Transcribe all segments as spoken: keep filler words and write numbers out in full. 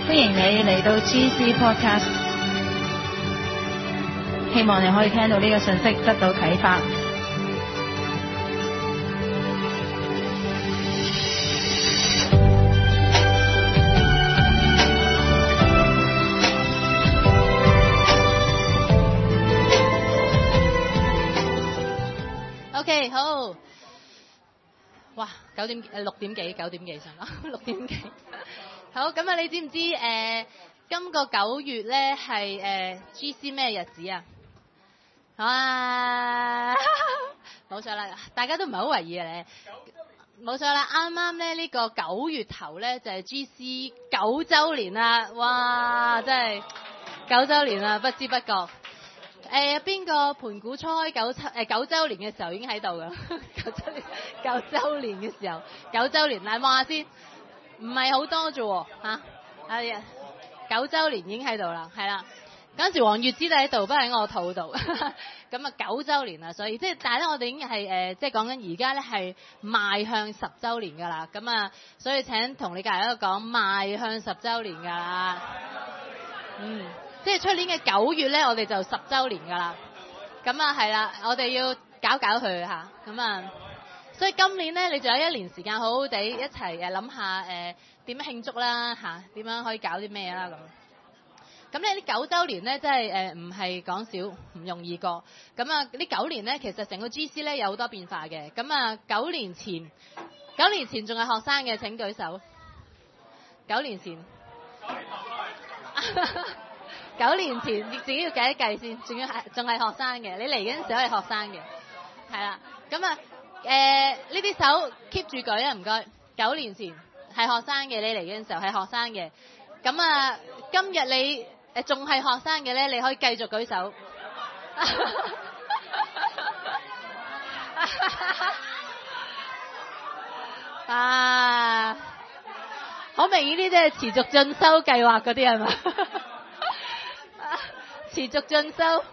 歡迎你嚟到 G C Podcast， 希望你可以聽到呢個信息得到啟發。 OK， 好，哇，九點誒六點幾，九點幾上啦，六點幾。好，咁啊，你知唔知誒、呃、今個九月咧係誒 G C 咩日子啊？啊，冇錯啦，大家都唔係好為意嘅咧。冇錯啦，啱啱咧呢個九月頭咧就係、是、G C 九週年啦，哇！真係九週年啦，不知不覺。誒邊個盤古初開九七誒九週年嘅時候已經喺度㗎啦？九週年九週年嘅時候，九週年嗱望下先，唔係好多啫喎嚇。哎呀，九週年已經喺度啦，係啦。嗰陣時黃月枝都喺度，不過喺我肚度。咁啊九週年啦，所以即係但係咧，我哋已經係誒即係講緊而家咧係邁向十週年㗎啦。咁啊，所以請同你隔離一個講邁向十週年㗎啦。嗯。即係出年嘅九月咧，我哋就十週年㗎啦。咁啊係啦，我哋要搞搞佢嚇。咁啊，所以今年咧，你仲有一年時間好好地一齊誒諗下誒點樣慶祝啦嚇，點樣可以搞啲咩啦咁。咁咧呢九週年咧，真係誒唔係講少，唔容易過。咁啊呢九年咧，其實成個 G C 咧有好多變化嘅。咁啊九年前，九年前仲係學生嘅請舉手。九年前。九年前，你自己要計一計先，仲要係仲係學生嘅，你嚟嗰陣時候係學生嘅，係啦。咁啊，誒呢啲手 keep 住舉啊，唔該。九年前係學生嘅，你嚟嗰陣時候係學生嘅。咁啊，今日你誒仲係學生嘅咧，你可以繼續舉手。啊，好明顯呢啲係持續進修計劃嗰啲係嘛？持續進修，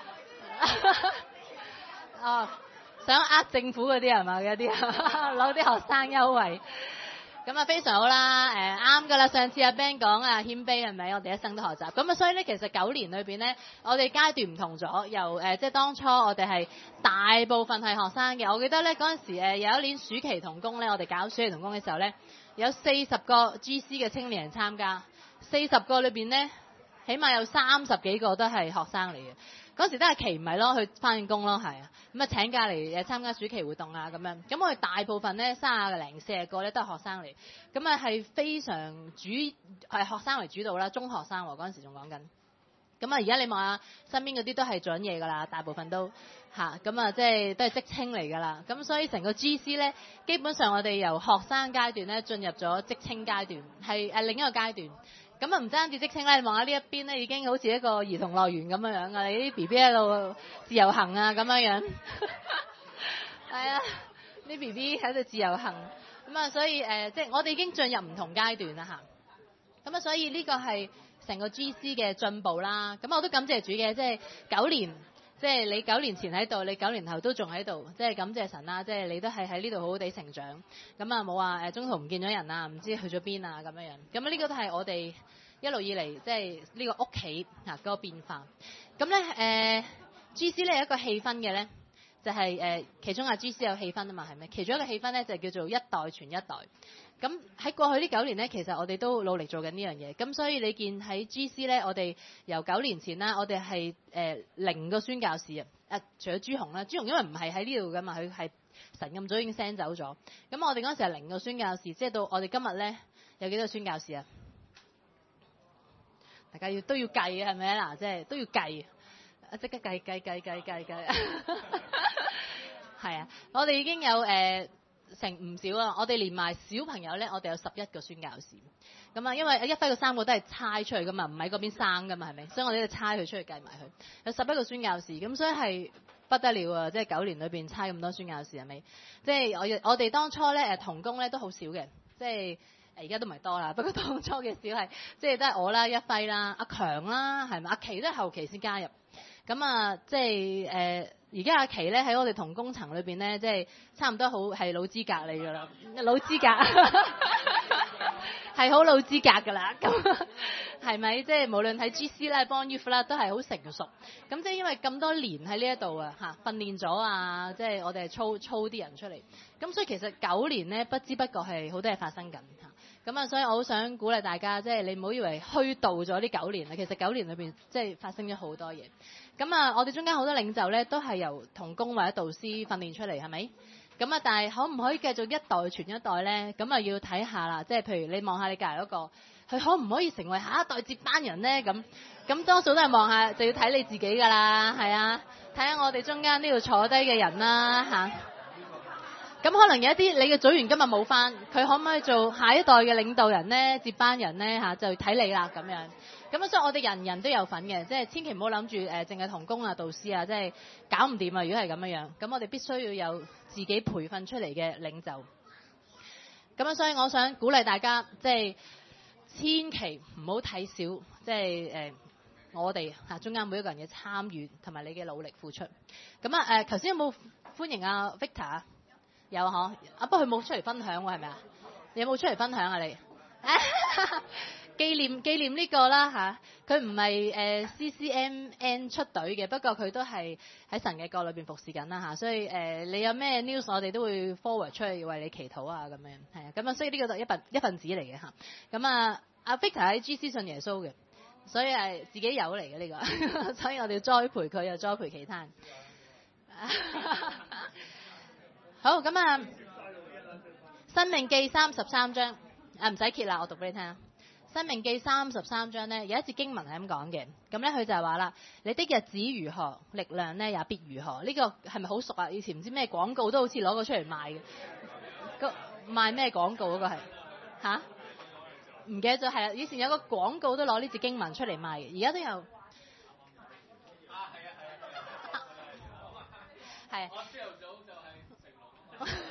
哦，想呃政府嗰啲係嘛？嗰啲攞啲學生優惠，咁啊非常好啦，誒啱㗎啦。上次阿 Ben 講啊謙卑係咪？我哋一生都學習，咁啊所以咧其實九年裏邊咧，我哋階段唔同咗，由誒、呃、即係當初我哋係大部分係學生嘅。我記得咧嗰陣時誒有一年暑期同工咧，我哋搞暑期同工嘅時候咧，有四十個 G C 嘅青年人參加，四十個裏邊咧，起碼有三十幾個都係學生嚟嘅，嗰時都係期唔係咯，去翻工咯，係啊，咁啊請假嚟誒參加暑期活動啊咁樣，咁我哋大部分咧三十零四十個咧都係學生嚟，咁啊係非常主係學生為主導啦，中學生喎嗰陣時仲講緊，咁啊而家你望下身邊嗰啲都係做緊嘢㗎啦，大部分都嚇，咁啊即係都係職青嚟㗎啦，咁所以成個 G C 咧，基本上我哋由學生階段咧進入咗職青階段，係誒另一個階段。咁啊唔單止職青咧，你望下呢一邊咧，已經好似一個兒童樂園咁樣樣㗎，你啲 B B 喺度自由行啊咁樣樣，係啊，啲 B B 喺度自由行，咁啊所以誒、呃，即係我哋已經進入唔同階段啦嚇，咁啊所以呢個係成個 G C 嘅進步啦，咁我都感謝主嘅，即係九年，即係你九年前喺度，你九年後都仲喺度，即係感謝神啦，即係你都係喺呢度好好地成長，咁啊冇話誒中途唔見咗人啊，唔知去咗邊啊咁樣樣，咁啊呢個都係我哋一路以嚟即係呢個屋企嗱嗰個變化，咁咧誒 G C 咧有一個氣氛嘅咧，就係、是、誒、呃、其中啊 G C 有氣氛啊嘛係咪？其中一個氣氛咧就叫做一代傳一代。咁喺過去呢九年咧，其實我哋都努力做緊呢樣嘢。咁所以你見喺 G C 咧，我哋由九年前啦，我哋係誒零個宣教士啊。誒，除咗朱紅啦，朱紅因為唔係喺呢度噶嘛，佢係神咁早已經 send 走咗。咁我哋嗰陣時係零個宣教士，即係到我哋今日咧有幾多個宣教士啊？大家要都要計嘅係咪啊？嗱，即係都要計，即刻計計計計計計。係啊，我哋已經有誒。呃成唔少啊！我哋連埋小朋友咧，我哋有十一個宣教士。咁啊，因為一輝個三個都係差出去噶嘛，唔喺嗰邊生噶嘛，係咪？所以我哋就差佢出去計埋佢。有十一個宣教士，咁所以係不得了啊！即係九年裏邊差咁多宣教士係咪？即係我我哋當初咧誒同工咧都好少嘅，即係而家都唔係多啦。不過當初嘅少係即係都係我啦、一輝啦、阿強啦，係咪？阿琪都係後期先加入。咁啊，即係誒。呃而家阿琪咧喺我哋同工層裏邊咧，即係差唔多好係老資格嚟㗎啦，老資格係好老資格㗎啦。咁係咪？即係無論喺 G C 啦、Bond Youth 啦，都係好成熟。咁即係因為咁多年喺呢一度啊，嚇訓練咗啊，即係我哋係操操啲人出嚟。咁所以其實九年咧，不知不覺係好多嘢發生緊嚇。咁啊，所以我好想鼓勵大家，即係你唔好以為虛度咗呢九年啦。其實九年裏邊即係發生咗好多嘢。咁啊，我哋中間好多領袖咧，都係由同工或者導師訓練出嚟，係咪？咁啊，但係可唔可以繼續一代傳一代咧？咁啊，要睇下啦。即係譬如你望下你隔離嗰個，佢可唔可以成為下一代接班人咧？咁咁多數都係望下，就要睇你自己㗎啦，係啊，睇下我哋中間呢度坐低嘅人啦，嚇。咁可能有一啲你嘅組員今日冇返，佢可唔可以做下一代嘅領導人咧、接班人咧嚇？就睇你啦咁樣。咁所以我哋人人都有份嘅，即係千祈唔好諗住誒淨係同工啊、導師啊，即係搞唔掂啊！如果係咁樣樣，咁我哋必須要有自己培訓出嚟嘅領袖。咁啊，所以我想鼓勵大家，即係千祈唔好睇小，即係誒、呃、我哋嚇中間每一個人嘅參與同埋你嘅努力付出。咁啊誒，頭、呃、先有冇歡迎啊 Victor 啊？有嗬，啊不過佢冇出嚟分享喎，係咪啊？你有冇出嚟分享啊你？紀念紀念呢個啦嚇，佢唔係誒 C C M N 出隊嘅，不過佢都係喺神嘅國裏邊服侍緊啦嚇，所以誒、呃、你有咩 news 我哋都會 forward 出去為你祈禱啊咁樣，係啊，咁啊所以呢個就一份一份子嚟嘅嚇，咁啊阿 Victor 喺 G C 信耶穌嘅，所以係自己有嚟嘅呢個，所以我哋要栽培佢又栽培其他人。好咁啊，《申命記》三十三章啊，唔使揭啦，我讀俾你聽啊。《申命記》三十三章咧，有一節經文係咁講嘅，咁咧佢就係話啦：你的日子如何，力量咧也必如何。呢、這個係咪好熟啊？以前唔知咩廣告都好似攞過出嚟賣嘅，個賣咩廣告嗰個係嚇？唔記得咗係啦。以前有個廣告都攞呢節經文出嚟賣嘅，而家都有。啊係啊係啊係啊！我朝頭早就係成龍。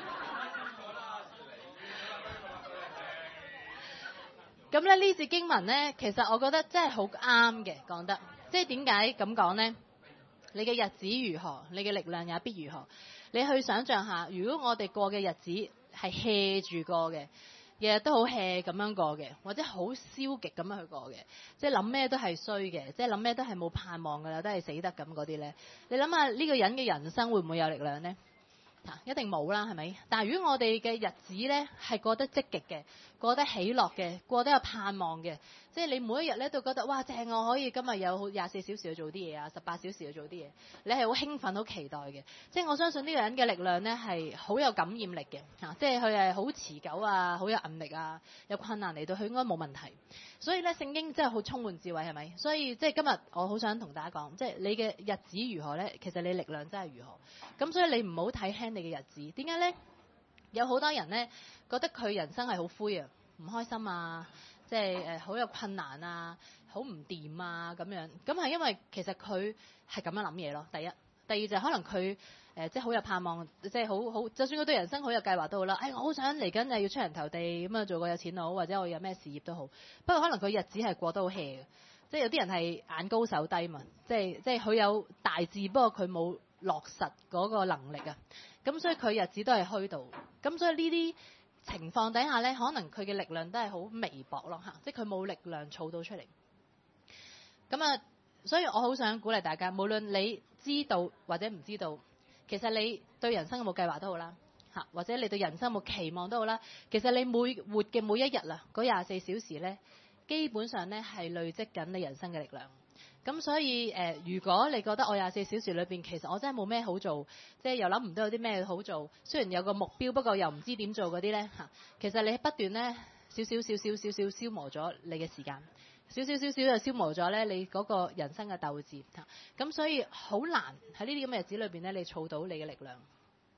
咁咧呢節經文咧，其實我覺得真係好啱嘅，講得即係點解咁講呢？你嘅日子如何，你嘅力量也必如何。你去想像下，如果我哋過嘅日子係 hea 住過嘅，日日都好 hea 咁樣過嘅，或者好消極咁樣去過嘅，即係諗咩都係衰嘅，即係諗咩都係冇盼望㗎啦，都係死得咁嗰啲咧。你諗下呢個人嘅人生會唔會有力量呢？一定冇啦，係咪？但係如果我哋嘅日子咧係過得積極嘅，過得喜樂嘅，過得有盼望嘅，即係你每一日咧都覺得哇正，我可以今日有廿四小時去做啲嘢啊，十八小時去做啲嘢，你係好興奮、好期待嘅。即係我相信呢個人嘅力量咧係好有感染力嘅嚇，即係佢係好持久啊，好有韌力啊，有困難嚟到佢應該冇問題。所以咧聖經真係好充滿智慧，係咪？所以即係今日我好想同大家講，即係你嘅日子如何咧，其實你力量真係如何。咁所以你唔好睇輕你嘅日子。點解咧？有好多人咧覺得佢人生係好灰啊，唔開心啊，即係誒好有困難啊，好唔掂啊咁樣。咁係因為其實佢係咁樣諗嘢咯。第一，第二就係可能佢誒、呃、即係好有盼望，即係好好，就算佢對人生好有計劃都好啦。誒、哎，我好想嚟緊誒要出人頭地咁啊，做個有錢佬或者我有咩事業都好。不過可能佢日子係過得好 hea 嘅，即係有啲人係眼高手低嘛，即係即係佢有大志，不過佢冇落實嗰個能力啊。咁所以佢日子都係虛度。咁所以呢啲情況底下咧，可能佢嘅力量都係好微薄咯嚇，即係佢冇力量儲到出嚟。咁啊，所以我好想鼓勵大家，無論你知道或者唔知道，其實你對人生有冇計劃都好啦嚇，或者你對人生有冇期望都好啦。其實你每活嘅每一日啦，嗰廿四小時咧，基本上咧係累積緊你人生嘅力量。咁所以誒、呃，如果你覺得我廿四小時裏邊其實我真係冇咩好做，即係又諗唔到有啲咩好做，雖然有個目標，不過又唔知點做嗰啲咧嚇，其實你不斷咧少少少少少少消磨咗你嘅時間，少少少少就消磨咗咧你嗰個人生嘅鬥志嚇。咁所以好難喺呢啲咁嘅日子裏邊咧，你儲到你嘅力量。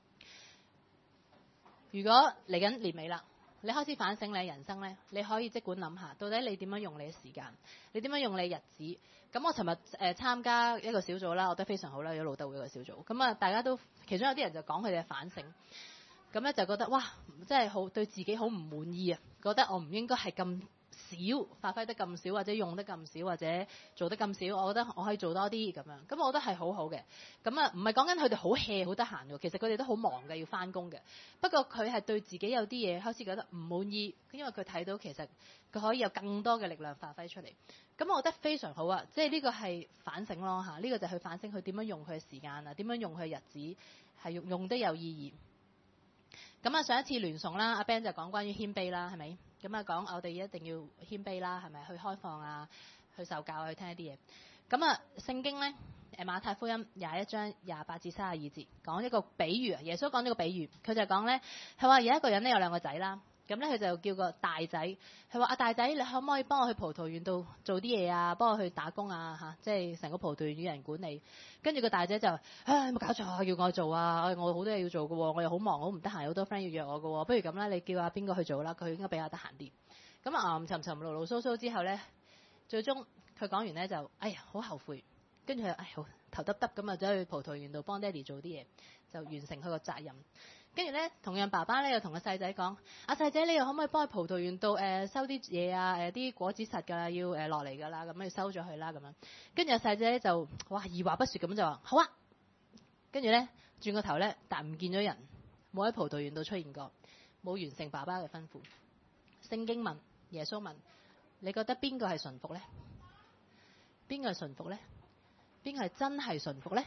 如果嚟緊年尾啦，你開始反省你人生咧，你可以即管諗下，到底你點樣用你嘅時間，你點樣用你日子。咁我尋日誒參加一個小組啦，我覺得非常好啦，有路德會嘅小組。咁啊，大家都其中有啲人就講佢哋嘅反省，咁咧就覺得哇，真係好對自己好唔滿意啊，覺得我唔應該係咁少，發揮得咁少，或者用得咁少，或者做得咁少，我覺得我可以做多啲咁樣。咁我覺得係好好嘅。咁啊，唔係講緊佢哋好 hea 好得閒嘅，其實佢哋都好忙嘅，要翻工嘅。不過佢係對自己有啲嘢開始覺得唔滿意，因為佢睇到其實佢可以有更多嘅力量發揮出嚟。咁我覺得非常好啊！即係呢個係反省咯嚇，呢個就係去反省佢點樣用佢嘅時間啊，點樣用佢嘅日子係用用得有意義。咁啊，上一次聯崇啦，阿 Ben 就講關於謙卑啦，係咪？咁啊，講我哋一定要謙卑啦，係咪？去開放啊，去受教，去聽一啲嘢。咁啊，聖經咧，誒馬太福音廿一章廿八至三十二節講一個比喻啊。耶穌講咗個比喻，佢就講咧，佢話有一個人咧有兩個仔啦。咁咧佢就叫個大仔，佢話阿大仔，你可唔可以幫我去葡萄園度做啲嘢啊？幫我去打工啊嚇，即係成個葡萄園要人管理。跟住個大仔就，唉，冇搞錯啊，要我做啊！我好多嘢要做嘅喎，我又好忙，好唔得閒，好多 friend 要約我嘅喎。不如咁啦，你叫阿邊個去做啦？佢應該比較得閒啲。咁啊，吟沉沉、勞勞蘇蘇之後咧，最終佢講完咧就，哎呀，好後悔。跟住佢，唉，好頭耷耷咁啊，走去葡萄園度幫爹哋做啲嘢，就完成佢個責任。跟住咧，同樣爸爸咧又同個細仔講：阿細仔，你又可唔可以幫去葡萄園度誒、呃、收啲嘢啊？誒、呃、啲果子實㗎啦，要誒落嚟㗎啦，咁你收咗佢啦咁樣。跟住阿細仔咧就哇二話不說咁就話好啊。跟住咧轉個頭咧，但唔見咗人，冇喺葡萄園度出現過，冇完成爸爸嘅吩咐。聖經問耶穌問：你覺得邊個係順服咧？邊個係順服咧？邊個係真係順服咧？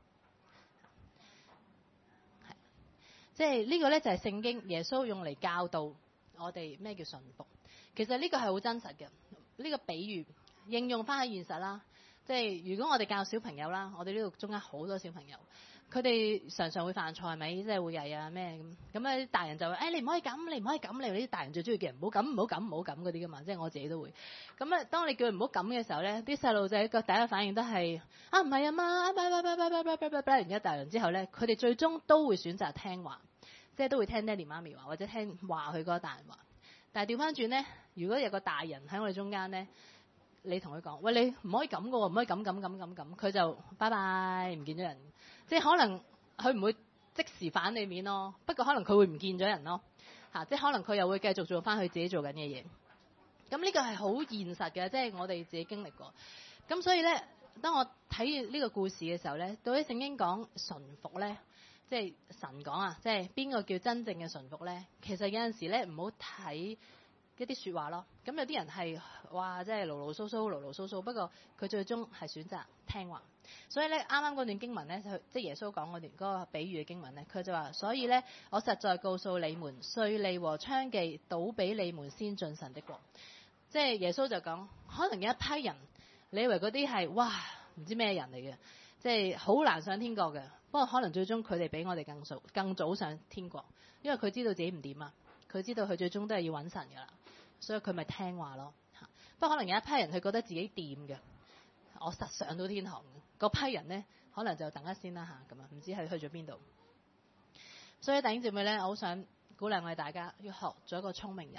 即係呢個咧就係聖經耶穌用嚟教導我哋咩叫順服。其實呢個係好真實嘅，呢個比喻應用翻喺現實啦。即係如果我哋教小朋友啦，我哋呢度中間好多小朋友，佢哋常常會犯錯係咪？即係會曳啊咩咁。咁啊啲大人就話：誒你唔可以咁，你唔可以咁。你哋啲大人最中意叫人唔好咁，唔好咁，唔好咁嗰啲噶嘛。即係我自己都會。咁啊，當你叫佢唔好咁嘅時候咧，啲細路仔個第一反應都係啊唔係啊嘛，拜拜拜拜拜拜拜拜拜完一大輪之後咧，佢哋最終都會選擇聽話，即係都會聽爹哋媽咪話，或者聽話佢嗰個大人話。但係調翻轉咧，如果有個大人喺我哋中間咧，你同佢講：喂，你唔可以咁嘅喎，唔可以咁咁咁咁咁，佢就拜拜唔見咗人。即係可能佢唔會即時反你面咯，不過可能佢會唔見咗人咯嚇，即係可能佢又會繼續做翻佢自己做緊嘅嘢。咁呢個係好現實嘅，即係我哋自己經歷過。咁所以咧，當我睇呢個故事嘅時候咧，到底聖經講順服咧，即係神講啊，即係邊個叫真正嘅順服咧？其實有陣時咧，唔好睇一啲説話咯。咁有啲人係哇，即係勞勞蘇蘇、勞勞蘇蘇，不過佢最終係選擇聽話。所以咧，啱啱嗰段經文咧，即係耶穌講嗰段嗰個比喻嘅經文咧，佢就話：所以咧，我實在告訴你們，稅吏和娼妓倒比你們先進神的國。即係耶穌就講，可能有一批人，你以為嗰啲係哇唔知咩人嚟嘅，即係好難上天國嘅。不過可能最終佢哋比我哋更早更早上天國，因為佢知道自己唔掂啊，佢知道佢最終都係要揾神噶啦，所以佢咪聽話咯。不過可能有一批人佢覺得自己掂嘅，我實上到天堂嘅嗰批人咧，可能就等一先啦嚇，咁啊唔知係去咗邊度。所以弟兄姊妹咧，我好想鼓勵我哋大家要學做一個聰明人。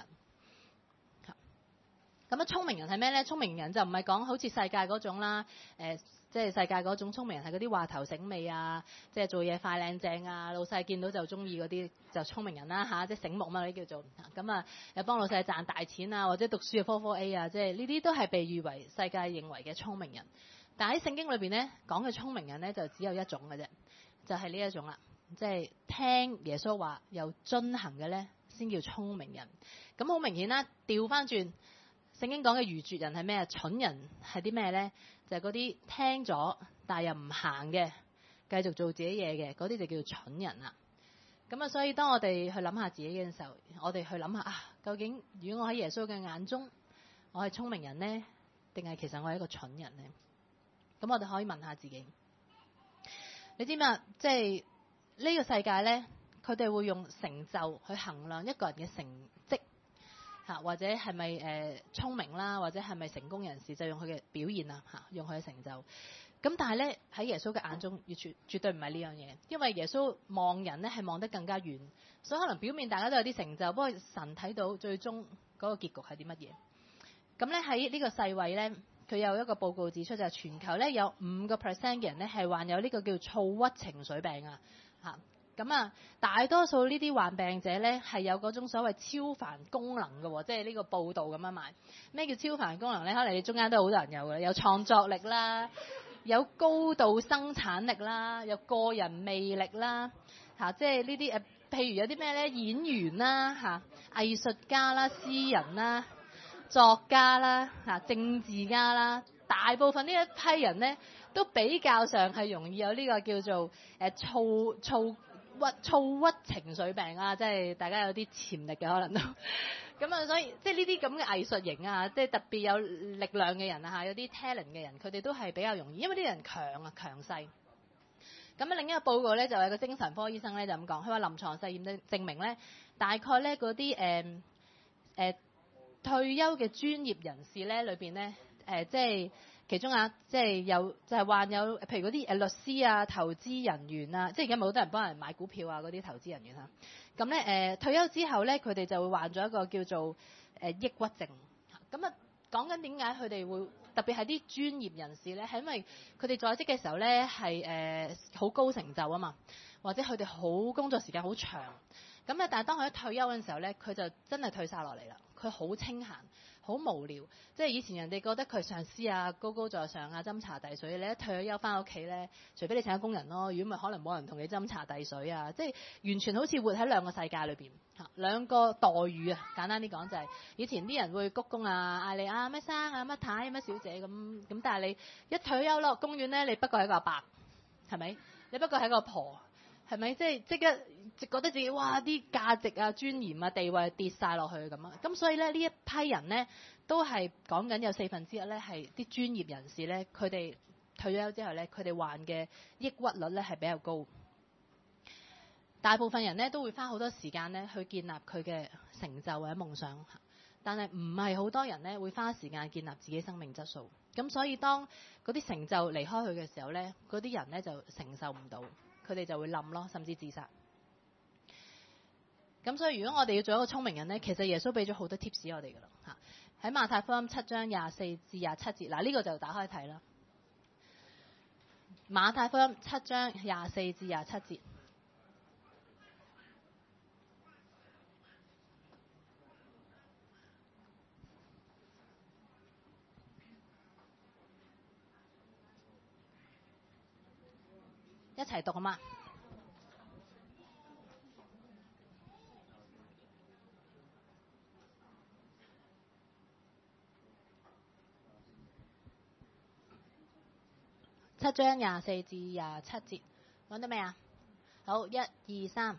咁啊，聰明人係咩咧？聰明人就唔係講好似世界嗰種啦，誒、呃，即係世界嗰種聰明人係嗰啲話頭醒尾啊，即係做嘢快靚正啊，老細見到就中意嗰啲就聰明人啦嚇、啊，即係醒目嘛呢啲叫做。咁啊，又幫老細賺大錢啊，或者讀書嘅科科 A 啊，即係呢啲都係被譽為世界認為嘅聰明人。但喺聖經裏邊咧講嘅聰明人咧就只有一種嘅啫，就係呢一種啦，即係聽耶穌話又遵行嘅咧先叫聰明人。咁好明顯啦，調翻轉。聖經講嘅愚拙人係咩？蠢人係啲咩咧？就係嗰啲聽咗但係又唔行嘅，繼續做自己嘢嘅，嗰啲就叫做蠢人啦。咁啊，所以當我哋去諗下自己嘅時候，我哋去諗下啊，究竟如果我喺耶穌嘅眼中，我係聰明人呢？定係其實我係一個蠢人呢？咁我哋可以問下自己。你知唔知啊？即係呢個世界咧，佢哋會用成就去衡量一個人嘅成績。嚇，或者係咪誒聰明啦，或者係咪成功人士，就用佢嘅表現啊嚇，用佢嘅成就。咁但係咧喺耶穌嘅眼中，要絕絕對唔係呢樣嘢，因為耶穌望人咧係望得更加遠，所以可能表面大家都有啲成就，不過神睇到最終嗰個結局係啲乜嘢。咁咧喺呢個世衛咧，佢有一個報告指出，就係全球咧有五個 percent 嘅人咧係患有呢個叫躁鬱情緒病啊嚇。 咁啊，大多數呢啲患病者咧係有嗰種所謂超凡功能嘅喎，即係呢個報道咁樣賣。咩叫超凡功能咧？可能你中間都好多人有嘅，有創作力啦，有高度生產力啦，有個人魅力啦，嚇、啊，即係呢啲誒，譬如有啲咩咧，演員啦，嚇、啊，藝術家啦，詩人啦，作家啦，嚇、啊，政治家啦，大部分呢一批人咧都比較上係容易有呢個叫做誒躁躁鬱躁鬱情緒病啊，即係大家有啲潛力嘅可能都咁啊，所以即係呢啲咁嘅藝術型啊，即係特別有力量嘅人啊，嚇，有啲 talent 嘅人，佢哋都係比較容易，因為啲人強啊，強勢。咁啊，另一個報告咧就係個精神科醫生咧就咁講，佢話臨床實驗證證明咧，大概咧嗰啲誒誒退休嘅專業人士咧裏邊咧誒即係。其中啊，即係有就係、是、患有，譬如嗰啲誒律師啊、投資人員啊，即係而家冇好多人幫人買股票啊嗰啲投資人員嚇。咁咧誒退休之後咧，佢哋就會患咗一個叫做誒、呃、抑鬱症。咁啊講緊點解佢哋會特別係啲專業人士咧，係因為佢哋在職嘅時候咧係誒好高成就啊嘛，或者佢哋好工作時間好長。咁啊，但係當佢一退休嘅時候咧，佢就真係退晒落嚟啦。佢好清閒。好無聊，即係以前人哋覺得佢上司啊，高高在上啊，斟茶遞水。你一退咗休翻屋企咧，除非你請個工人咯，如果唔係可能冇人同你斟茶遞水啊，即係完全好似活喺兩個世界裏邊嚇，兩個待遇啊。簡單啲講就係、是，以前啲人會鞠躬啊，嗌你啊咩生啊乜太乜小姐咁咁，但係你一退休咯，公園咧你不過係個阿伯，係咪？你不過係個婆，係咪？即係即刻覺得自己哇啲價值啊、尊嚴啊、地位跌晒落去咁啊！咁所以咧呢一批人咧都係講緊有四分之一咧係啲專業人士咧，佢哋退咗休之後咧，佢哋患嘅抑鬱率咧係比較高。大部分人咧都會花好多時間咧去建立佢嘅成就或者夢想，但係唔係好多人咧會花時間建立自己生命質素。咁所以當嗰啲成就離開佢嘅時候咧，嗰啲人咧就承受唔到，佢哋就會冧咯，甚至自殺。咁所以如果我哋要做一個聰明人咧，其實耶穌俾咗好多 tips 我哋噶啦嚇。喺馬太福音七章廿四至廿七節，嗱、這、呢個就打開睇啦。馬太福音七章廿四至廿七節，一齊讀啊嘛！七章廿四至廿七節，揾到未啊？好，一二三。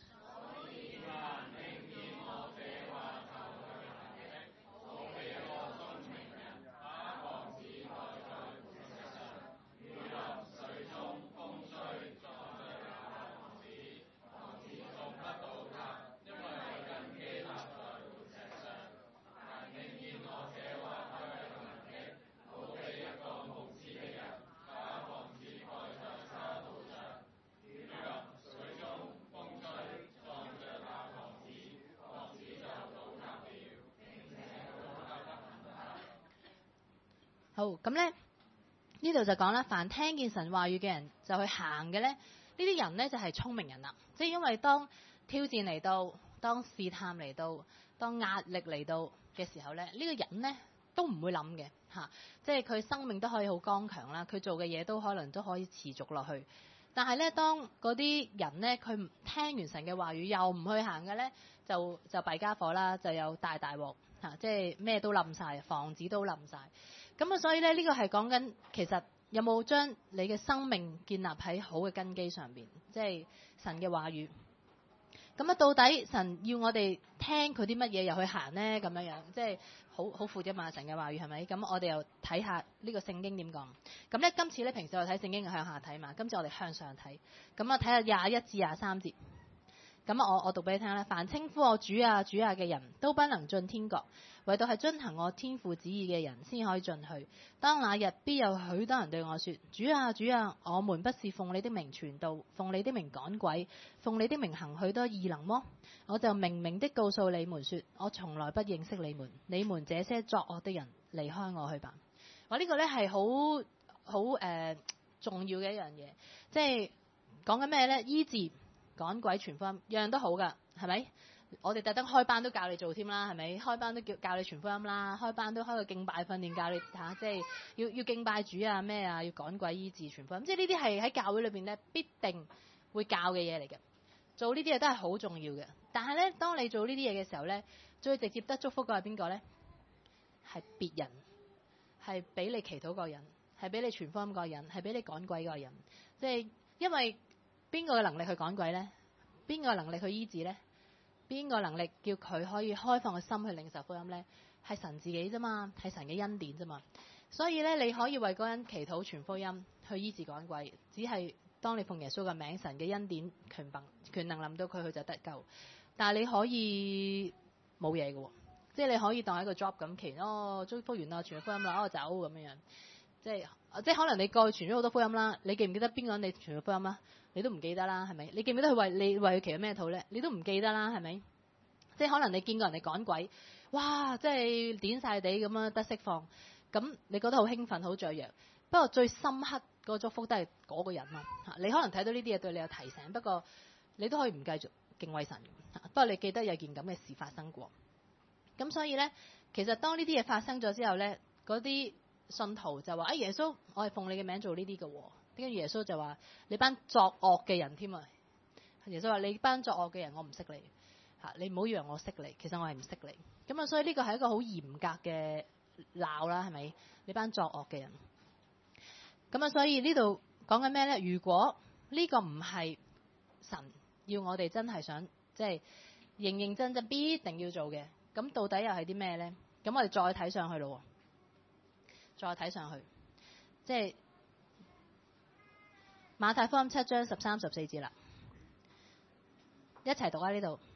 好，咁咧呢度就講啦，凡聽見神話語嘅人就去行嘅咧，呢啲人咧就係聰明人啦。即係因為當挑戰嚟到，當試探嚟到，當壓力嚟到嘅時候咧，呢個人咧都唔會諗嘅嚇，即係佢生命都可以好剛強啦，佢做嘅嘢都可能都可以持續落去。但係咧，當嗰啲人咧，佢聽完神嘅話語又唔去行嘅咧，就就弊家伙啦，就有大大鑊嚇，即係咩都冧晒，房子都冧晒。咁啊，所以咧呢個係講緊其實有冇將你嘅生命建立喺好嘅根基上邊，即係神嘅話語。咁啊，到底神要我哋聽佢啲乜嘢又去行呢？咁樣樣即係好好闊啫嘛，神嘅話語係咪？咁我哋又睇下呢個聖經點講。咁咧今次咧平時我睇聖經係向下睇嘛，今次我哋向上睇。咁啊睇下廿一至廿三節。咁我我讀俾你聽啦。凡稱呼我主啊主啊嘅人都不能進天國，唯獨係遵行我天父旨意嘅人先可以進去。當那日必有許多人對我說：主啊主啊，我們不是奉你的名傳道，奉你的名趕鬼，奉你的名行許多異能麼？我就明明的告訴你們說，我從來不認識你們，你們這些作惡的人，離開我去吧。我呢個呢係好好誒重要嘅一樣嘢，即係講緊咩呢？醫治趕鬼傳福音，樣樣都好噶，係咪？我哋特登開班都教你做添啦，係咪？開班都叫教你傳福音啦，開班都開個敬拜訓練教你嚇、啊，即係要要敬拜主啊咩啊，要趕鬼醫治傳福音，即係呢啲係喺教會裏邊咧必定會教嘅嘢嚟嘅。做呢啲嘢都係好重要嘅。但係咧，當你做呢啲嘢嘅時候咧，最直接得祝福嘅係邊個咧？係別人，係俾你祈禱個人，係俾你傳福音個人，係俾你趕鬼個人。即係因為邊個嘅能力去趕鬼咧？邊個能力去醫治咧？邊個能力叫佢可以開放個心去領受福音呢？係神自己啫嘛，係神嘅恩典啫嘛。所以咧，你可以為嗰人祈禱傳福音，去醫治趕鬼，只係當你奉耶穌嘅名，神嘅恩典權能權能臨到佢，佢就得救。但係你可以冇嘢嘅，即係你可以當係一個 job 咁祈哦，祝福完啦，傳福音啦，我走咁樣樣。即係即係可能你過去傳咗好多福音啦，你記唔記得邊個人你傳咗福音啊？你都唔記得啦，係咪？你記唔記得佢為你為佢祈咗咩禱咧？你都唔記得啦，係咪？即係可能你見過人哋趕鬼，哇！即係點晒地咁樣得釋放，咁你覺得好興奮、好雀躍。不過最深刻個祝福都係嗰個人啊！你可能睇到呢啲嘢對你有提醒，不過你都可以唔繼續敬畏神。不過你記得有件咁嘅事發生過。咁所以咧，其實當呢啲嘢發生咗之後咧，嗰啲信徒就話：哎，耶穌，我係奉你嘅名做呢啲嘅喎。跟住耶穌就話：你班作惡嘅人添啊！耶穌話：你班作惡嘅人，我唔識你嚇，你唔好以為我識你，其實我係唔識你。咁啊，所以呢個係一個好嚴格嘅鬧啦，係咪？你班作惡嘅人。咁啊，所以呢度講緊咩咧？如果呢個唔係神要我哋真係想即係認認真真必定要做嘅，咁到底又係啲咩咧？咁我哋再睇上去咯，再睇上去，即係馬太福音七章十三十四節啦，一齊讀喺呢度。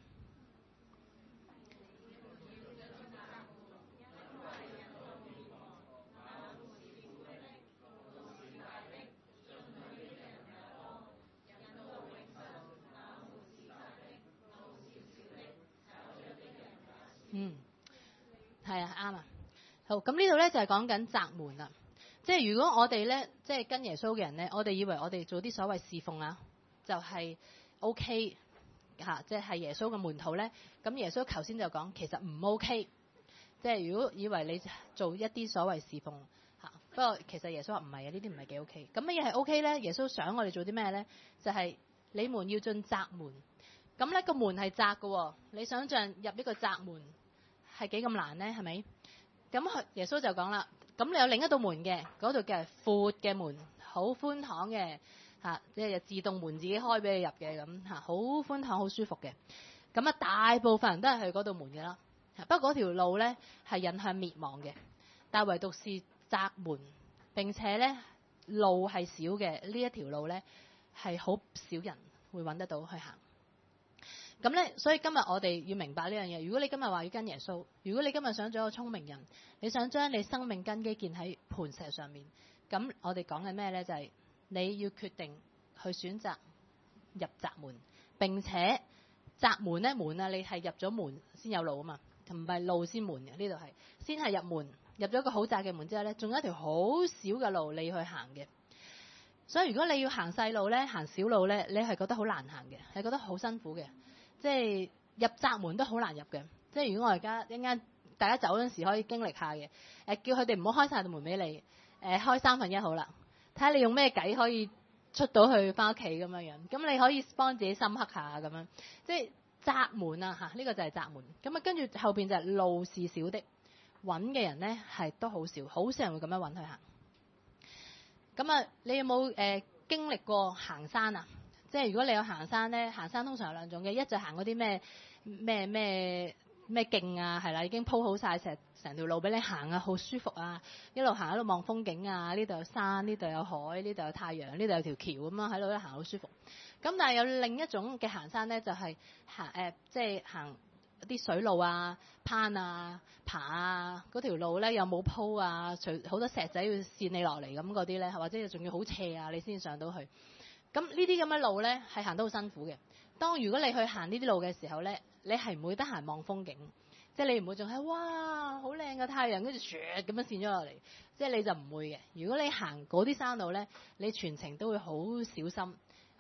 嗯，係啊，啱啊。好，咁呢度咧就係講緊窄門啦。即係如果我哋咧，即係跟耶穌嘅人咧，我哋以為我哋做啲所謂侍奉啊，就係 O K 嚇，即係耶穌嘅門徒咧。咁耶穌頭先就講，其實唔 O K。即係如果以為你做一啲所謂侍奉嚇，不過其實耶穌話唔係啊，呢啲唔係幾 O K。咁乜嘢係 O K 咧？耶穌想我哋做啲咩咧？就係你們要進窄門。咁咧個門係窄嘅喎，你想象入呢個窄門係幾咁難咧？係咪？咁耶穌就講啦，咁你有另一道門嘅，嗰度嘅係闊嘅門，好寬敞嘅嚇，即係自動門自己開俾你入嘅咁嚇，好寬敞好舒服嘅。咁啊，大部分人都係去嗰道門嘅啦。不過嗰條路咧係引向滅亡嘅，但係唯獨是窄門，並且咧路係少嘅，呢一條路咧係好少人會揾得到去行。咁咧，所以今日我哋要明白呢樣嘢。如果你今日話要跟耶穌，如果你今日想做一個聰明人，你想將你生命根基建喺磐石上面，咁我哋講緊咩咧？就係、是、你要決定去選擇入窄門，並且窄門咧門啊，你係入咗門先有路啊嘛，唔係路先門嘅。呢度係先係入門，入咗一個好窄嘅門之後咧，仲有一條好少嘅路你去行嘅。所以如果你要行細路咧，行小路咧，你係覺得好難行嘅，係覺得好辛苦嘅。即係入窄門都好難入嘅，即係如果我而家一陣間大家走嗰陣時可以經歷下嘅，誒叫佢哋唔好開晒道門俾你，誒開三分一好啦，睇下你用咩計可以出到去翻屋企咁樣樣，咁你可以幫自己深刻下咁樣，即係窄門啊嚇，呢個就係窄門，咁啊跟住後邊就係路是小的，揾嘅人咧係都好少，好少人會咁樣揾去行。咁啊，你有冇誒、呃、經歷過行山啊？即係如果你有行山咧，行山通常有兩種嘅，一就行嗰啲咩咩咩咩徑啊，係啦，已經鋪好晒成成條路俾你行啊，好舒服啊，一路行一路望風景啊，呢度有山，呢度有海，呢度有太陽，呢度有條橋咁樣喺度一行好舒服。咁但係有另一種嘅行山咧，就係、是、行誒、呃，即係行啲水路啊、攀啊、爬啊，嗰條路咧又冇鋪啊，除好多石仔要跣你落嚟咁嗰啲咧，或者仲要好斜啊，你先上到去。咁呢啲咁嘅路咧，係行得好辛苦嘅。當如果你去行呢啲路嘅時候咧，你係唔會得閒望風景，即係你唔會仲係哇好靚嘅太陽，跟住唰咁樣跣咗落嚟，即係你就唔會嘅。如果你行嗰啲山路咧，你全程都會好小心，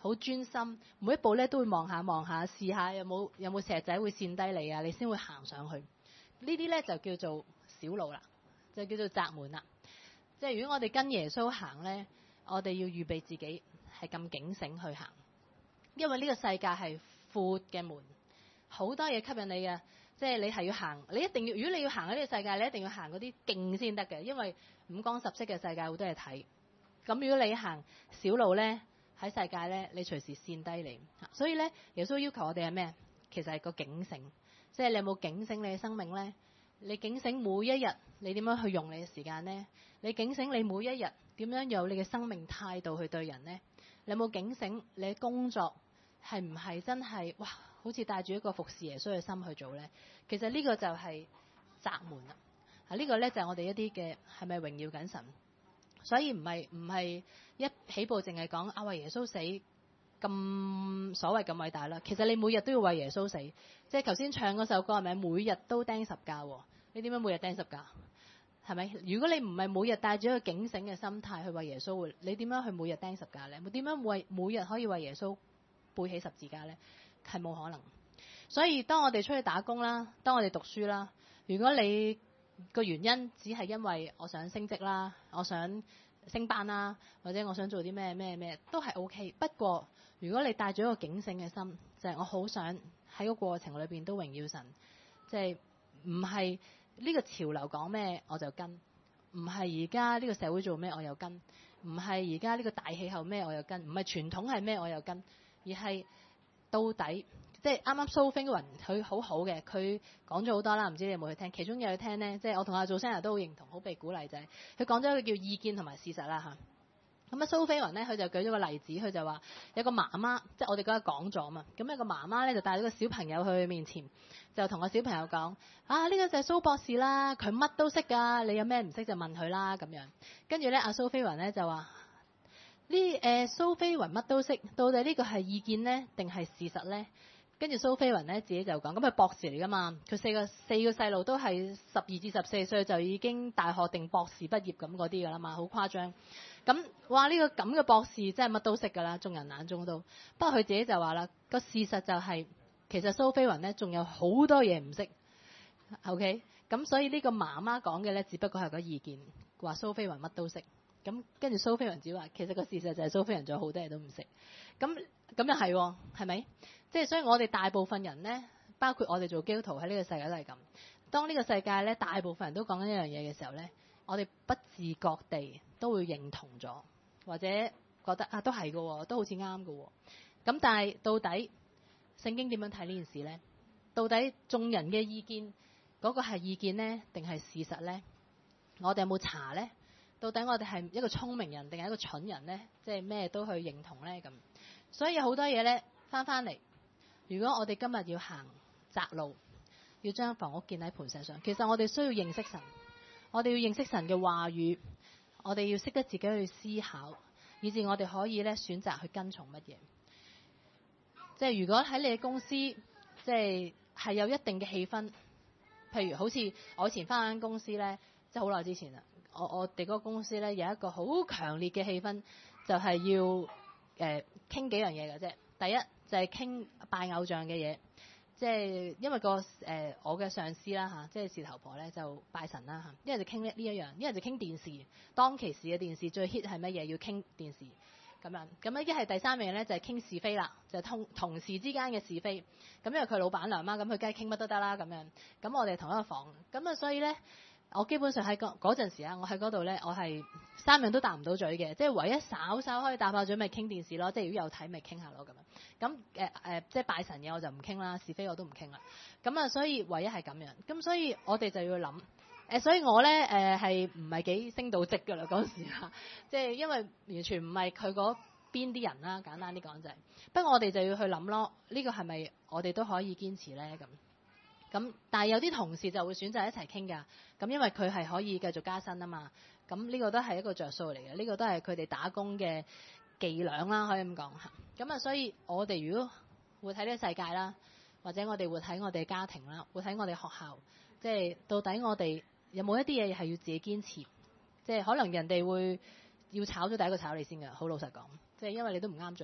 好專心，每一步咧都會望下望下，試下有冇有冇石仔會跣低你啊，你先會行上去。呢啲咧就叫做小路啦，就叫做窄門啦。即係如果我哋跟耶穌行咧，我哋要預備自己係咁警醒去行，因為呢個世界係闊嘅門，好多嘢吸引你嘅。即係你係要行，你一定要。如果你要行喺呢個世界，你一定要行嗰啲徑先得嘅，因為五光十色嘅世界好多嘢睇。咁如果你行小路咧，喺世界咧，你隨時跣低你。所以咧，耶穌要求我哋係咩？其實係個警醒，即係你有冇警醒你嘅生命咧？你警醒每一日你點樣去用你嘅時間咧？你警醒你每一日點樣有你嘅生命態度去對人咧？你有冇警醒你嘅工作係唔係真係哇？好似帶住一個服侍耶穌嘅心去做咧？其實呢個就係窄門啦。啊，呢個咧就係我哋一啲嘅係咪榮耀緊神？所以唔係唔係一起步淨係講啊為耶穌死咁所謂咁偉大啦。其實你每日都要為耶穌死，即係頭先唱嗰首歌係咪？每日都釘十架，你點樣每日釘十架？係咪？如果你唔係每日帶住一個警醒嘅心態去為耶穌活，你點樣去每日釘十架咧？點樣為每日可以為耶穌背起十字架咧？係冇可能。所以當我哋出去打工啦，當我哋讀書啦，如果你個原因只係因為我想升職啦，我想升班啦，或者我想做啲咩咩咩都係 OK。不過如果你帶咗一個警醒嘅心，就係我好想喺個過程裏邊都榮耀神，即係唔係呢個潮流講咩我就跟，唔係而家呢個社會做咩我又跟，唔係而家呢個大氣候咩我又跟，唔係傳統係咩我又跟，而係到底。即係啱啱蘇飛雲佢好好嘅，佢講咗好多啦，唔知你有冇去聽？其中有去聽呢，即係我同阿祖生日都好認同，好被鼓勵就係佢講咗一個叫意見同埋事實啦嚇。咁啊蘇飛雲呢，佢就舉咗個例子，佢就話有個媽媽，即係我哋嗰日講咗嘛。咁有個媽媽咧就帶咗個小朋友去佢面前，就同個小朋友講：啊呢個就係蘇博士啦，佢乜都識㗎，你有咩唔識就問佢啦咁樣。跟住咧阿蘇飛雲咧就話：呢誒蘇飛雲乜都識，到底呢個係意見呢定係事實咧？跟住蘇飛雲咧自己就講，咁佢博士嚟噶嘛，佢四個四個細路都係十二至十四歲就已經大學定博士畢業咁嗰啲噶啦嘛，好誇張。咁哇呢、這個咁嘅博士真係乜都識噶啦，眾人眼中都。不過佢自己就話啦，個事實就係、是、其實蘇飛雲咧仲有好多嘢唔識。OK，咁所以呢個媽媽講嘅咧只不過係個意見，話蘇飛雲乜都識。咁跟住蘇飛雲只話，其實個事實就係蘇飛雲仲有好多嘢都唔識。咁咁又係，係咪？即係所以我哋大部分人咧，包括我哋做基督徒喺呢個世界都係咁。當呢個世界咧大部分人都講緊一樣嘢嘅時候咧，我哋不自覺地都會認同咗，或者覺得啊都係嘅，都好似啱嘅。咁但係到底聖經點樣睇呢件事咧？到底眾人嘅意見嗰個係意見咧，定係事實咧？我哋有冇查咧？到底我哋係一個聰明人定係一個蠢人咧？即係咩都去認同咧咁。所以有好多嘢咧，翻翻嚟。如果我哋今日要行窄路，要將房屋建喺磐石上，其實我哋需要認識神，我哋要認識神嘅話語，我哋要識得自己去思考，以至我哋可以咧選擇去跟從乜嘢。即係如果喺你嘅公司，即係係有一定嘅氣氛，譬如好似我以前翻嗰間公司咧，即係好耐之前啦，我我哋嗰個公司咧有一個好強烈嘅氣氛，就係要誒傾幾樣嘢嘅啫。第一就係傾拜偶像嘅嘢，即係因為個誒、呃、我嘅上司啦嚇，即係事頭婆咧就拜神啦嚇，一係就傾呢呢一樣，一係就傾電視。當其時嘅電視最 hit 係乜嘢？要傾電視咁樣。咁咧一係第三樣咧就係傾是非啦，就係、同同事之間嘅是非。咁因為佢老闆娘嘛，咁佢梗係傾乜都得啦咁樣。咁我哋同一個房，咁啊所以咧。我基本上喺嗰嗰陣時啊，我喺嗰度咧，我係三樣都答唔到嘴嘅，即係唯一稍稍可以答下嘴咪傾電視咯，即係如果有睇咪傾下咯咁樣。咁誒誒，即係拜神嘢我就唔傾啦，是非我都唔傾啦。咁啊，所以唯一係咁樣。咁所以我哋就要諗誒、呃，所以我咧誒係唔係幾升到職㗎啦嗰時啊？即係因為完全唔係佢嗰邊啲人啦，簡單啲講就係。不過我哋就要去諗咯，呢個係咪我哋都可以堅持咧咁？咁，但係有啲同事就會選擇一齊傾㗎。咁因為佢係可以繼續加薪啊嘛。咁呢個都係一個着數嚟嘅。呢個都係佢哋打工嘅伎倆啦，可以咁講嚇。咁啊，所以我哋如果活喺呢個世界啦，或者我哋活喺我哋家庭啦，活喺我哋學校，即係到底我哋有冇一啲嘢係要自己堅持？即係可能人哋會要炒咗第一個炒你先㗎。好老實講，即係因為你都唔啱嘴型。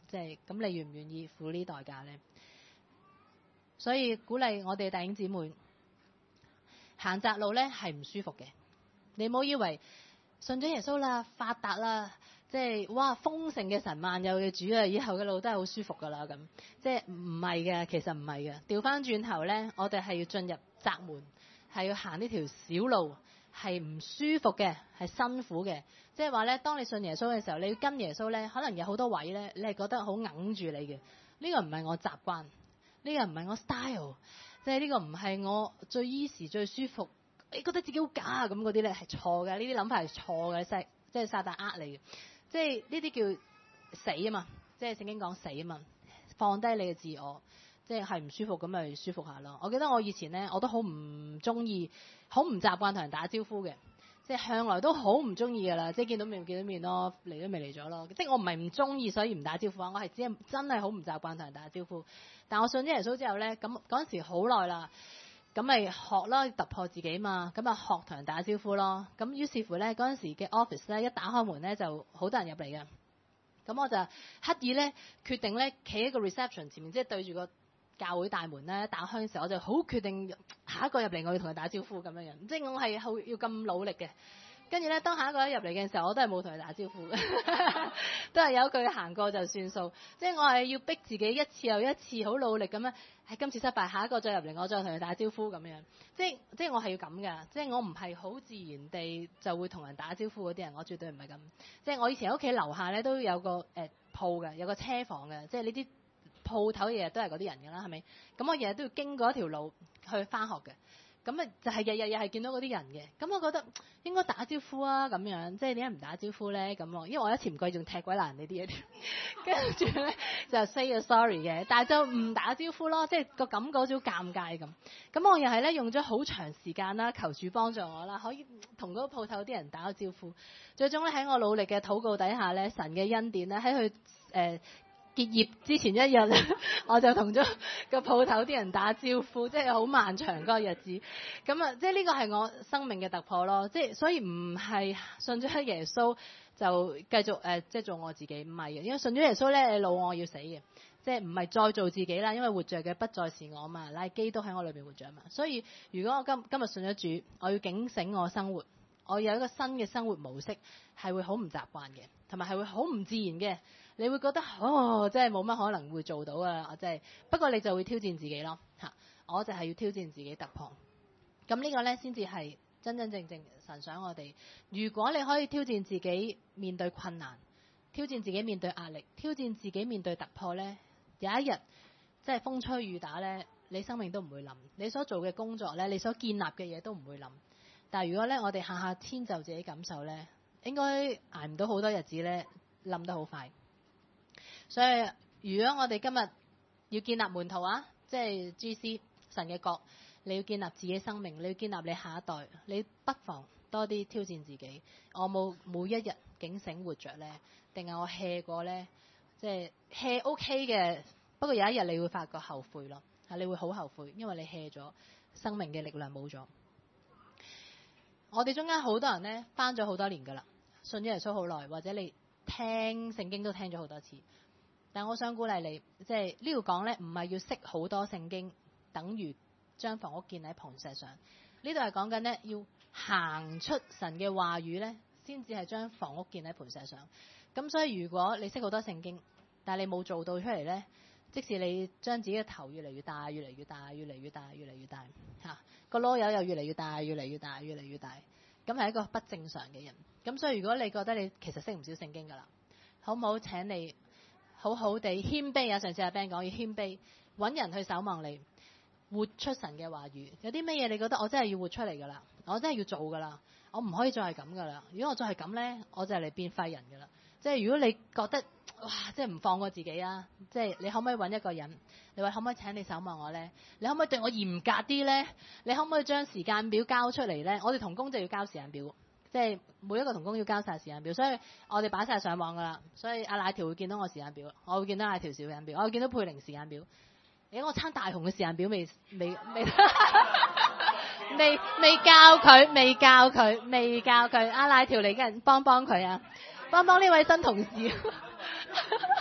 即係咁，你願唔願意付呢代價咧？所以鼓勵我哋弟兄姊妹行窄路咧係唔舒服嘅。你唔好以為信咗耶穌啦，發達啦，即係哇豐盛嘅神萬有嘅主啊，以後嘅路都係好舒服噶啦咁。即係唔係嘅，其實唔係嘅。調翻轉頭咧，我哋係要進入窄門，係要行呢條小路，係唔舒服嘅，係辛苦嘅。即係話咧，當你信耶穌嘅時候，你要跟耶穌咧，可能有好多位咧，你係覺得好揞住你嘅。呢個唔係我習慣，呢個唔係我 style， 即係呢個唔係我最 easy 最舒服。你覺得自己好假啊咁嗰啲咧係錯嘅，呢啲諗法係錯嘅，即係即係撒旦呃你嘅。即係呢啲叫死啊嘛，即係聖經講死啊嘛，放低你嘅自我，即係係唔舒服咁咪舒服下咯。我記得我以前咧，我都好唔中意，好唔習慣同人打招呼嘅，即係向來都好唔中意噶啦，即係見到面見到面咯，嚟都未嚟咗咯。即係我唔係唔中意，所以唔打招呼啊，我係只係真係好唔習慣同人打招呼。但我信咗耶穌之後咧，咁嗰陣時好耐啦。咁咪學啦，突破自己嘛，咁啊學同人打招呼咯。咁於是乎咧，嗰陣時嘅 office 咧，一打開門咧就好多人入嚟嘅。咁我就刻意咧決定咧企喺個 reception 前面，即係對住個教會大門咧，打開嘅時候我就好決定下一個入嚟我要同佢打招呼咁樣樣，即係我係好要咁努力嘅。跟住咧，當下一個一入嚟嘅時候，我都係冇同佢打招呼嘅，都係由佢行過就算數。即係我係要逼自己一次又一次好努力咁樣，係今次失敗，下一個再入嚟，我再同佢打招呼咁樣。即係即係我係要咁㗎，即係我唔係好自然地就會同人打招呼嗰啲人，我絕對唔係咁。即係我以前喺屋企樓下咧都有個誒、呃、鋪嘅，有個車房嘅，即係呢啲鋪頭日日都係嗰啲人㗎啦，係咪？咁我日日都要經過一條路去返學嘅。咁啊，就係日日又係見到嗰啲人嘅，咁我覺得應該打招呼啊，咁樣，即係點解唔打招呼咧？咁因為我一潛過仲踢鬼爛你啲嘢，跟住咧就 say 個 sorry 嘅，但係就唔打招呼咯，即係個感覺好似好尷尬咁。咁我又係咧用咗好長時間啦，求主幫助我啦，可以同嗰個鋪頭啲人打個招呼。最終咧喺我努力嘅禱告底下咧，神嘅恩典咧喺佢誒結業之前一日，我就同咗個鋪頭啲人打招呼，即係好漫長嗰個日子。咁啊，即係呢個係我生命嘅突破咯。即係所以唔係信咗耶穌就繼續誒、呃，即係做我自己，唔係嘅。因為信咗耶穌咧，你老我要死嘅，即係唔係再做自己啦。因為活着嘅不再是我嘛，乃係基督喺我裏邊活着嘛。所以如果我今今日信咗主，我要警醒我生活，我有一個新嘅生活模式，係會好唔習慣嘅，同埋係會好唔自然嘅。你會覺得哦，真係冇乜可能會做到啊！我真係，不過你就會挑戰自己咯嚇。我就係要挑戰自己突破。咁呢個呢，先至係真真正正神想我哋。如果你可以挑戰自己面對困難，挑戰自己面對壓力，挑戰自己面對突破呢，有一日即係風吹雨打呢，你生命都唔會冧。你所做嘅工作呢，你所建立嘅嘢都唔會冧。但係如果呢，我哋下下遷就自己感受呢，應該捱唔到好多日子呢，冧得好快。所以如果我哋今日要建立門徒啊，即係 G C 神嘅國，你要建立自己生命，你要建立你下一代，你不妨多啲挑戰自己。我冇每一日警醒活着咧，定係我 hea 過咧？即係 hea OK 嘅，不過有一日你會發覺後悔咯，你會好後悔，因為你 hea 咗，生命嘅力量冇咗。我哋中間好多人咧返咗好多年噶啦，信咗耶穌好耐，或者你聽聖經都聽咗好多次。但我想鼓勵你，即係呢度講咧，唔係要識好多聖經，等於將房屋建喺磐石上。呢度係講緊咧，要行出神嘅話語咧，先至係將房屋建喺磐石上。咁所以如果你識好多聖經，但係你冇做到出嚟咧，即使你將自己嘅頭越嚟越大，越嚟越大，越嚟越大，越嚟越大，嚇個籮柚又越嚟越大，越嚟越大，越嚟越大，咁係一個不正常嘅人。咁所以如果你覺得你其實識唔少聖經㗎啦，好唔好請你好好地謙卑啊！上次阿 Ben 講要謙卑，揾人去守望你，活出神嘅話語。有啲咩嘢你覺得我真係要活出嚟㗎啦？我真係要做㗎啦！我唔可以再係咁㗎啦！如果我再係咁咧，我就嚟變廢人㗎啦！即係如果你覺得哇，即係唔放過自己啊！即係你可唔可以揾一個人？你話可唔可以請你守望我咧？你可唔可以對我嚴格啲咧？你可唔可以將時間表交出嚟咧？我哋同工就要交時間表。即係每一個同工要交晒時間表，所以我哋擺晒上網噶啦。所以阿奶條會見到我時間表，我會見到奶條時間表，我會見到佩玲時間表。誒，我撐大雄嘅時間表未未未未未教佢，未教佢，未教佢。阿奶條嚟嘅人幫幫佢啊，幫幫呢位新同事。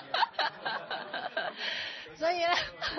所以咧，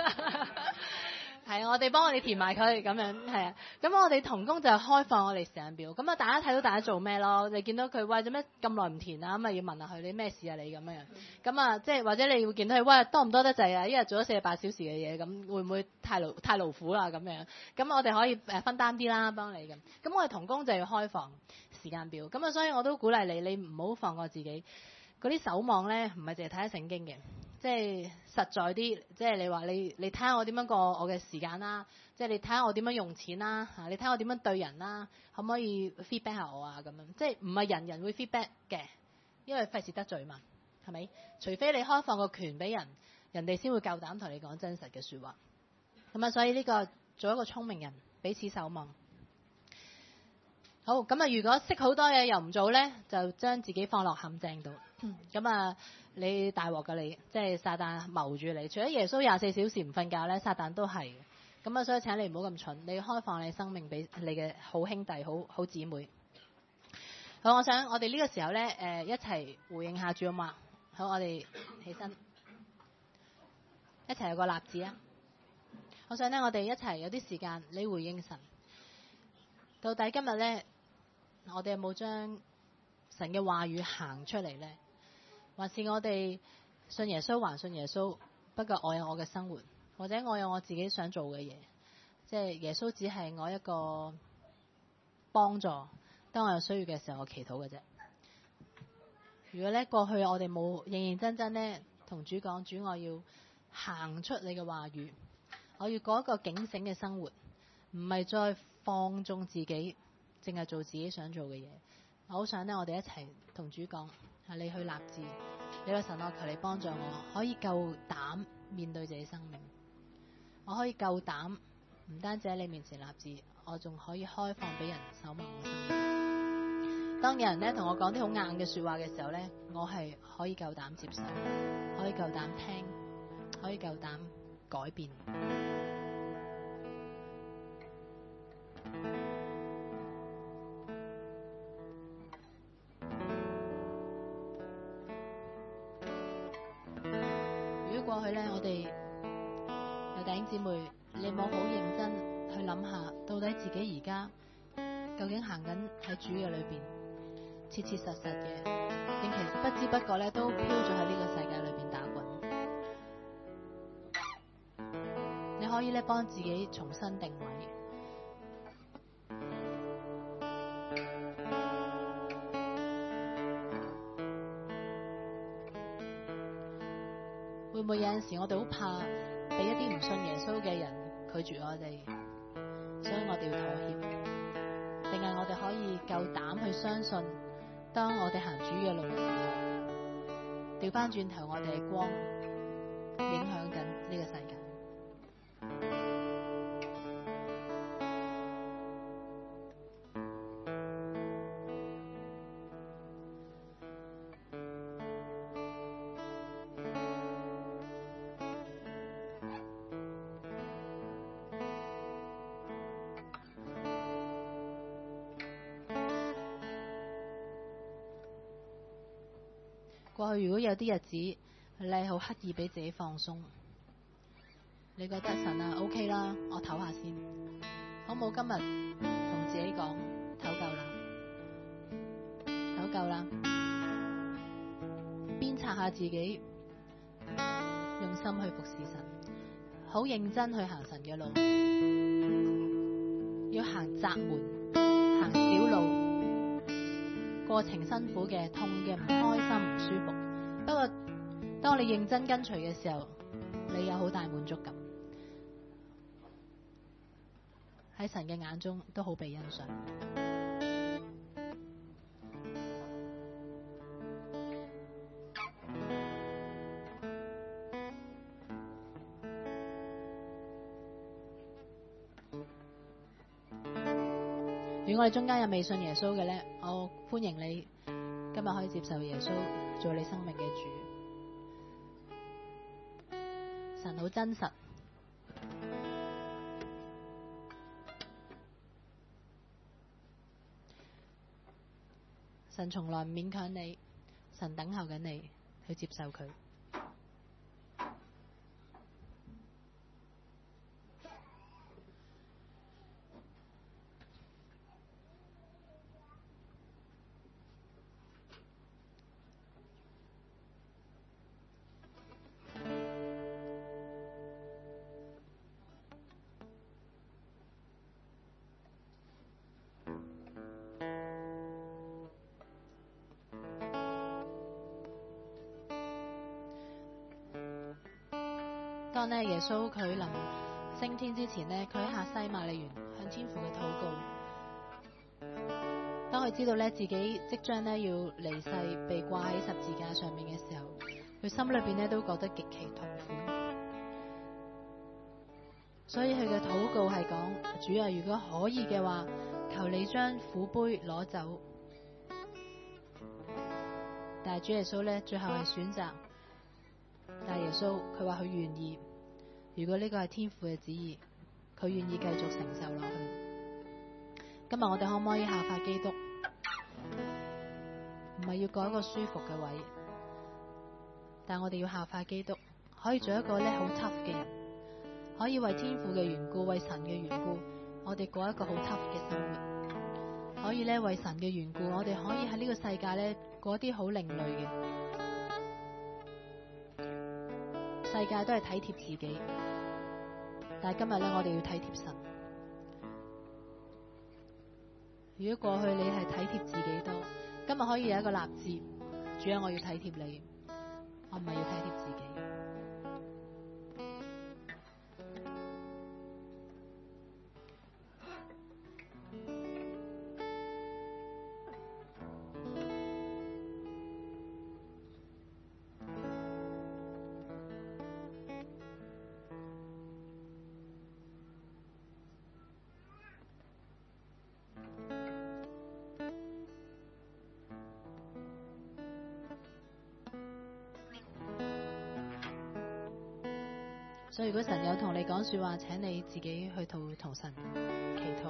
係我哋幫我哋填埋佢咁樣，係啊。咁我哋同工就開放我哋時間表。咁啊，大家睇到大家做咩咯？你見到佢喂做咩咁耐唔填啊？咁啊要問下佢你咩事啊？你咁樣。咁啊，即係或者你會見到佢喂多唔多得滯啊？一日做咗四十八小時嘅嘢，咁會唔會太勞太勞苦啦？咁樣。咁我哋可以誒分擔啲啦，幫你咁。咁我哋同工就要開放時間表。咁啊，所以我都鼓勵你，你唔好放過自己。嗰啲守望咧，唔係淨係睇下聖經嘅。即係實在啲，即係你話你你睇下我點樣過我嘅時間啦，即係你睇下我點樣用錢啦，嚇你睇下我點樣對人啦，可唔可以 feedback 下我啊咁樣？即係唔係人人會 feedback 嘅，因為費事得罪嘛，係咪？除非你開放個權俾人，人哋先會夠膽同你講真實嘅説話。咁啊，所以呢個做一個聰明人，彼此守望。好，咁啊，如果識好多嘢又唔做咧，就將自己放落陷阱度。咁啊，你大鑊㗎你，即係撒旦謀住你。除咗耶穌廿四小時唔瞓覺咧，撒旦都係。咁啊，所以請你唔好咁蠢，你要開放你生命俾你嘅好兄弟、好好姊妹。好，我想我哋呢個時候咧，誒、呃、一齊回應下主啊嘛。好，我哋起身，一齊有個立志啊！我想咧，我哋一齊有啲時間，你回應神。到底今日咧，我哋有冇將神嘅話語行出嚟咧？還是我哋信耶穌還信耶穌，不過我有我嘅生活，或者我有我自己想做嘅嘢，即係耶穌只係我一個幫助，當我有需要嘅時候我祈禱嘅啫。如果咧過去我哋冇認認真真咧同主講，主我要行出你嘅話語，我要過一個警醒嘅生活，唔係再放縱自己，淨係做自己想做嘅嘢。我好想咧，我哋一齊同主講，你去立志，你個神，我求你幫助我，可以夠膽面對自己生命，我可以夠膽唔單止喺你面前立志，我仲可以開放俾人守望我生命。當有人咧同我講啲好硬嘅說話嘅時候咧，我係可以夠膽接受，可以夠膽聽，可以夠膽改變。如果過去咧，我哋有弟兄姊妹，你冇好認真去諗下，到底自己而家究竟行緊喺主嘅裏邊，切切實實嘅，定其實不知不覺咧都飄咗喺呢個世界裏邊打滾。你可以咧幫自己重新定位。會唔會有陣時我哋好怕俾一啲唔信耶穌嘅人拒絕我哋，所以我哋要妥協？定係我哋可以夠膽去相信，當我哋行主嘅路嘅時候，調翻轉頭我哋係光，影響緊呢個世界。過去如果有啲日子你好刻意俾自己放鬆，你覺得神啊 OK 啦，我唞下先，好冇？今日同自己講唞夠啦，唞夠啦，鞭策下自己，用心去服侍神，好認真去行神嘅路，要行窄門，行小路。過程辛苦嘅、痛嘅、唔開心、唔舒服，不過當你認真跟隨嘅時候，你有好大滿足感，喺神嘅眼中都好被欣賞。如果我哋中間有未信耶穌嘅咧，我歡迎你今日可以接受耶穌做你生命嘅主。神好真實，神從來唔勉強你，神等候緊你去接受佢。 當呢耶穌佢臨升天之前呢，佢喺客西馬尼園向天父嘅禱告。當佢知道咧自己即將咧要離世，被掛喺十字架上面嘅時候，佢心裏邊咧都覺得極其痛苦。所以佢嘅禱告係講：主啊，如果可以嘅話，求你將苦杯攞走。但係主耶穌咧最後係選擇，但係耶穌佢話佢願意。如果呢個係天父嘅旨意，佢願意繼續承受落去。今日我哋可唔可以效法基督？唔係要改一個舒服嘅位，但我哋要效法基督，可以做一個咧好 tough 嘅人，可以為天父嘅緣故，為神嘅緣故，我哋過一個好 tough 嘅生活。可以咧為神嘅緣故，我哋可以喺呢個世界咧過一啲好另類嘅。世界都係體貼自己，但係今日咧我哋要體貼神。如果過去你係體貼自己多，今日可以有一個立志，主啊，我要體貼你，我唔係要體貼自己。所以如果神有同你講說話，請你自己去同同神祈禱。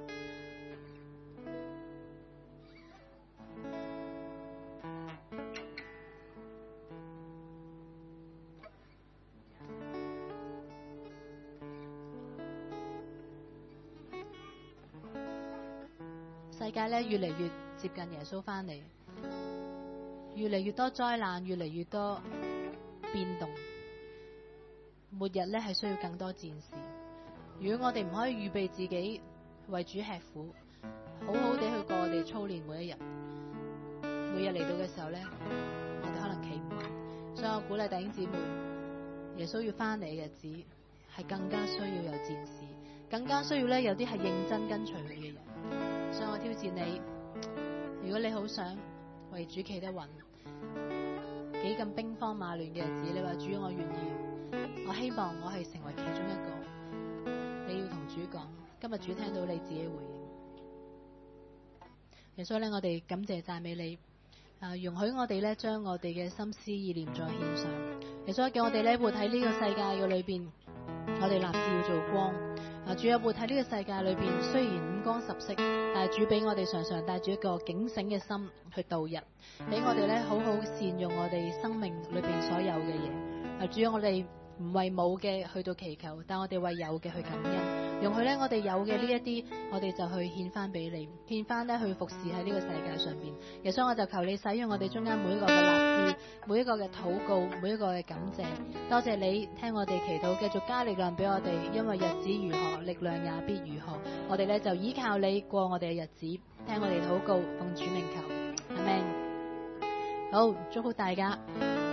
世界咧越嚟越接近耶穌翻嚟，越嚟越多災難，越嚟越多變動。末日咧係需要更多戰士。如果我哋唔可以預備自己為主吃苦，好好地去過我哋操練每一日，每日嚟到嘅時候咧，我哋可能企唔穩。所以我鼓勵弟兄姊妹，耶穌要翻嚟嘅日子係更加需要有戰士，更加需要咧有啲係認真跟隨佢嘅人。所以我挑戰你，如果你好想為主企得穩，幾咁兵荒馬亂嘅日子，你話主我願意。我希望我係成為其中一個，你要同主講，今日主聽到你自己回應。耶穌咧，我哋感謝讚美你，啊，容許我哋咧將我哋嘅心思意念再獻上。耶穌叫我哋咧活喺呢個世界嘅裏邊，我哋立志要做光。啊，主啊，活喺呢個世界裏邊，雖然五光十色，但係主俾我哋常常帶住一個警醒嘅心去度日，俾我哋咧好好善用我哋生命裏邊所有嘅嘢。啊，主啊，我哋唔為冇嘅去到祈求，但我哋為有嘅去感恩，容許咧我哋有嘅呢一啲，我哋就去獻翻俾你，獻翻咧去服侍喺呢個世界上邊。耶穌，我就求你使用我哋中間每一個嘅立志，每一個嘅禱告，每一個嘅感謝。多謝你聽我哋祈禱，繼續加力量俾我哋，因為日子如何，力量也必如何。我哋咧就依靠你過我哋嘅日子，聽我哋禱告，奉主名求，阿們。好，祝福大家。